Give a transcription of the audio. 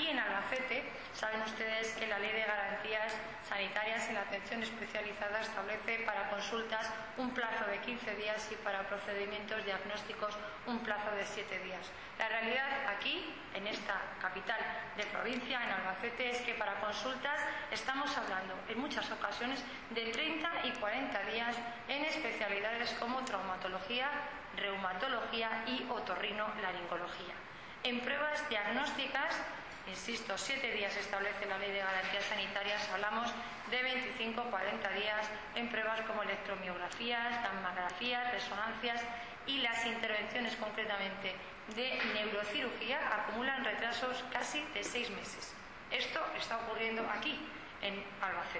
Aquí en Albacete, saben ustedes que la Ley de Garantías Sanitarias en la Atención Especializada establece para consultas un plazo de 15 días y para procedimientos diagnósticos un plazo de 7 días. La realidad aquí, en esta capital de provincia, en Albacete, es que para consultas estamos hablando en muchas ocasiones de 30 y 40 días en especialidades como traumatología, reumatología y otorrinolaringología. En pruebas diagnósticas, insisto, 7 días establece la Ley de Garantías Sanitarias, hablamos de 25 o 40 días en pruebas como electromiografías, gammagrafías, resonancias, y las intervenciones concretamente de neurocirugía acumulan retrasos casi de 6 meses. Esto está ocurriendo aquí en Albacete.